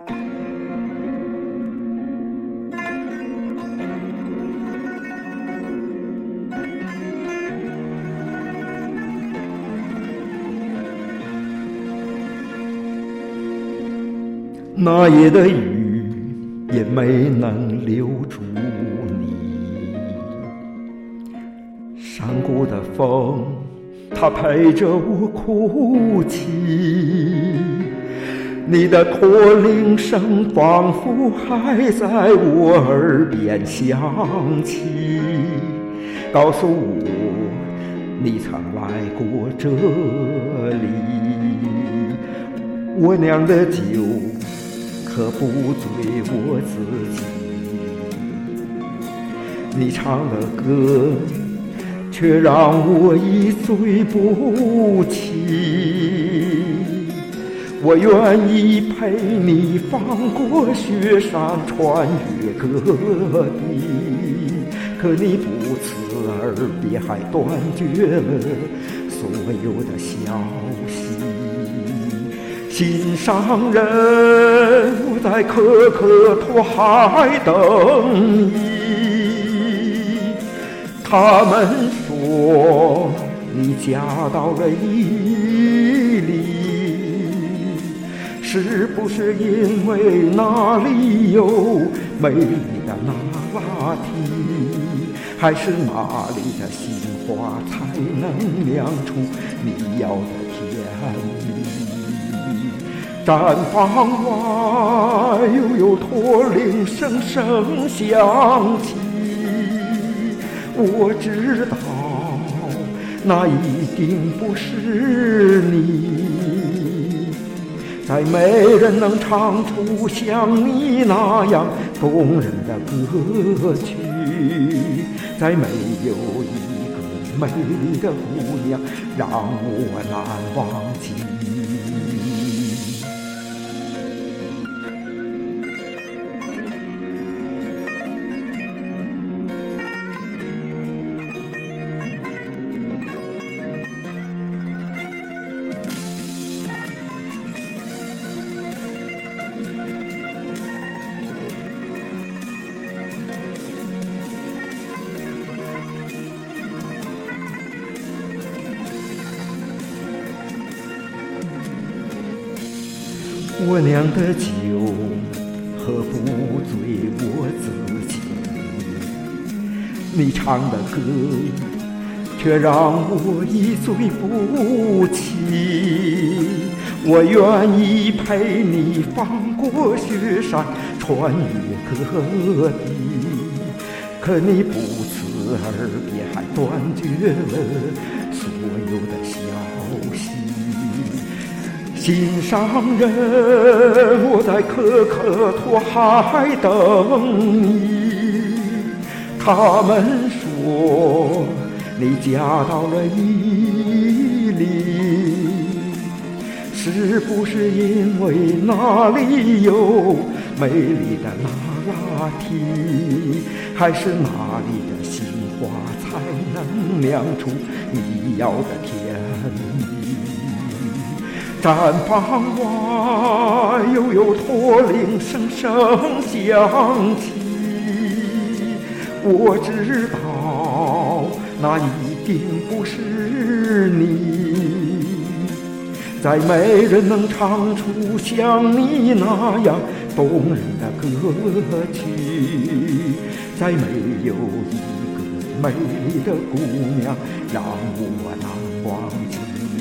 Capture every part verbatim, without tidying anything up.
那夜的雨也没能留住你，山谷的风它陪着我哭泣，你的驼铃声仿佛还在我耳边响起，告诉我你曾来过这里。我酿的酒可不醉我自己，你唱的歌却让我一醉不起。我愿意陪你翻过雪山，穿越各地，可你不辞而别，还断绝了所有的消息。心上人，我在可可托海等你。他们说你嫁到了伊犁，是不是因为那里有美丽的那拉提，还是哪里的杏花才能酿出你要的甜蜜？毡房外又有驼铃声声响起，我知道那一定不是你，再没人能唱出像你那样动人的歌曲，再没有一个美丽的姑娘让我难忘记。我酿的酒喝不醉我自己，你唱的歌却让我一醉不起。我愿意陪你翻过雪山，穿越各地，可你不辞而别，还断绝了所有的消息。心上人，我在可可托海等你。他们说你嫁到了伊犁，是不是因为那里有美丽的那拉提，还是哪里的杏花才能酿出你要的甜蜜？毡房外又有驼铃声声响起，我知道那一定不是你，再没人能唱出像你那样动人的歌曲，再没有一个美丽的姑娘让我难忘记。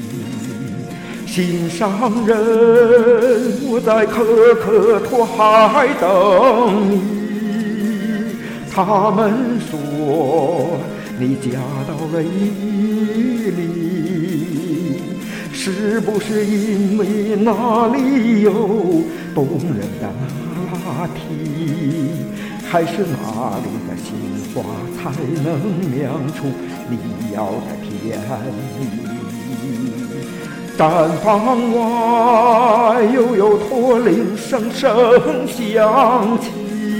心上人，我在可可托海等你。他们说你嫁到了伊犁，是不是因为那里有动人的那拉提，还是哪里的杏花才能酿出你要的甜蜜？毡房外又有驼铃声声响起，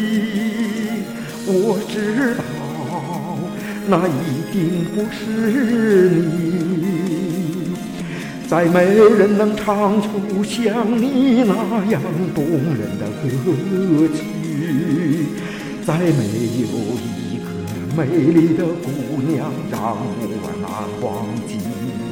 我知道那一定不是你， 再没人能唱出像你那样动人的歌曲，再没有一个美丽的姑娘让我难忘记。